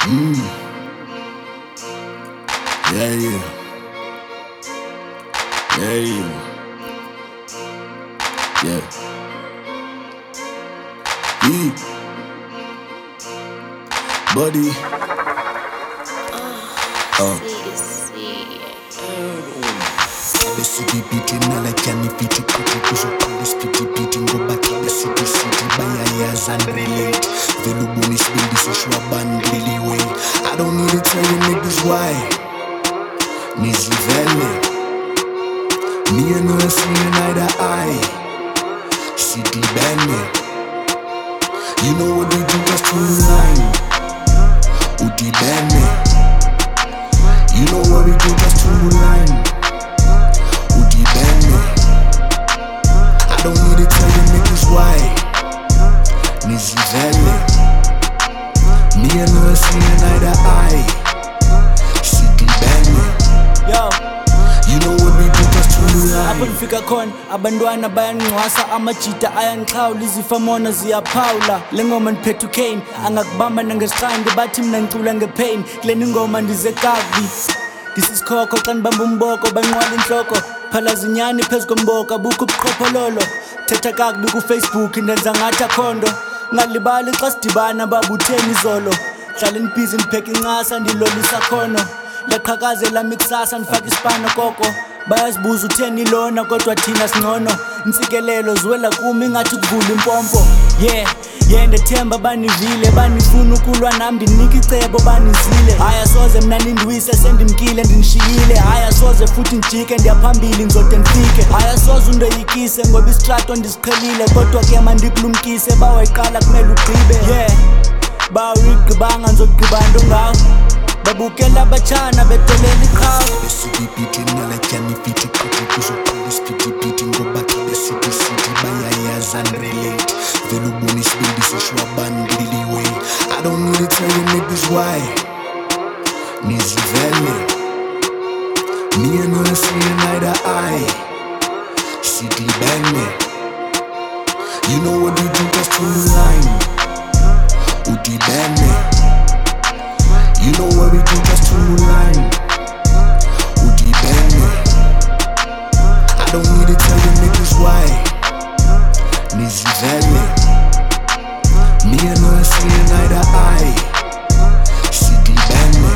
Yeah, yeah. Yeah, yeah. Yeah. Yeah. Buddy. Besudi beating like any pity pity kuzoqala pity pity ngoba besudi city bayayazi and relate vele ubonisa bendisisho abandliliwe. I don't need to tell you niggas why nizivele me and her seeing eye to eye city bene. You know what we do just to line udi bene. You know what we do just to line. I don't need to tell you niggas why nizivele me and her seeing eye to eye city bene. Yo, you know what we do just to line. apho ngifika khona abantwana bayangcwasa, amajita ayangiqhawula, izifamona ziyaphawula. Le ngoma ndiphethe uCane, angakubamba nangesihandi, bathi mina ngicula ngepain. Kule ngoma ndize kavi, ndisisikhokho xa ndibamba umboko, banqwala inhloko phala zinyani phezu komboka, bukho ubuqhophololo. Thetha kakubi kuFacebook ndenza ngathi akhondo, ngalibali xa sidibana babutheni izolo. Hlala ndibhizi ndipheka incasa, ndilolisa khono, laqhakazela mikusasa ndifaka isipano koko. Bayazibuza utheni lona kodwa thina singcono, intsikelelo ziwela kumi ingathi kuvula impompo. Yeah, ndethemba banivile, banifuna ukulwa nami ndinika icebo banizile. Haya soze mna nindiwise sendimkile ndinishiyile. Haya soze futhi njike ndiyaphambili ngizode ndifike. Haya soze undoyikise ngoba isitrato ndiziqhelile, kodwa ke mandikulumkise bawayiqala kumele ugqibe. Yeah, bawuyigqibanga ndizogqiba nto ngawo, babukela abatshana betolela iqhawe. Besudi beating like any pity pity kuzoqala pity pity ngoba besudi city bayayazi and relate vele ubonisa bendisisho abandliliwe. I don't need to tell you niggas why nizivele me and her seeing eye to eye city bene. You know what we do just to line udi bene. You know what we do just to line udi bene. I don't need to tell you niggas why nizivele me and her seeing eye to eye city bene.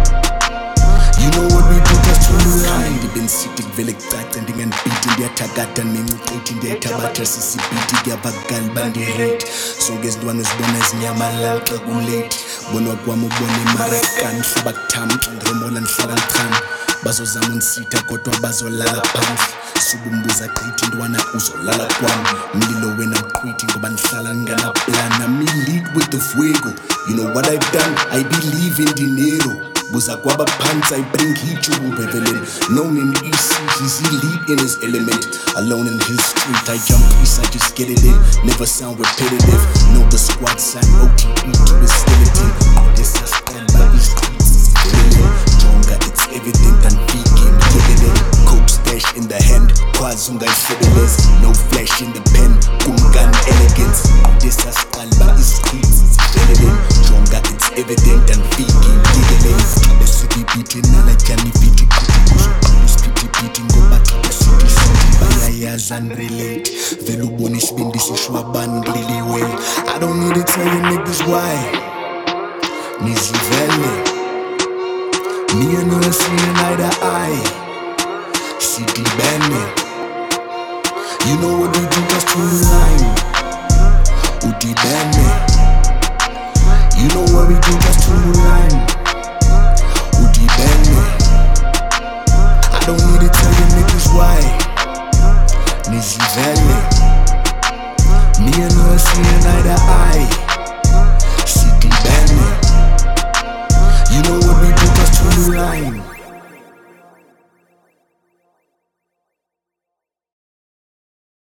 You know what we do just to line. Ndibeni city kuvele kucaca ndingandibhidi ndiyathakatha nencuqithi ndiyayithabatha sisibhidi kuyabakali bandirate sonke izintwana zibona ezinyamalala xa kulate. Bona kwami ubona imarakani hlaba kuthami xa ndiromola ndihlala ndichani. Bazozama unisitha kodwa bazolala phansi, subumbuza qithi ntwana uzolala kwami. Mlilo wena mqhwithi ngoba ndihlala nginganaplana. Me lead with the fuego, you know what I've done, I believe in dinero. Buza kwaba pants, I bring heat to Bevelin. Known in EC, he's elite in his element. Alone in his street, I jump east, I just get it in. Never sound repetitive. Know the squad sign, OTE to his skeleton. This is stand by his streets. Jonga, it's evident and vegan, living in. Coke stash in the hand, Kwazunga fiddlers. No flash in the pen, Kumgan elegance. This is stand by his streets. Jonga, it's evident and vegan, living. Besudi beating like any pity pity kuzoqala pity pity ngoba besudi city bayayazi and relate vele ubonisa bendisisho abandliliwe. I don't need to tell you niggas why nizivele me and her seeing eye to eye city bene. You know what we do just to line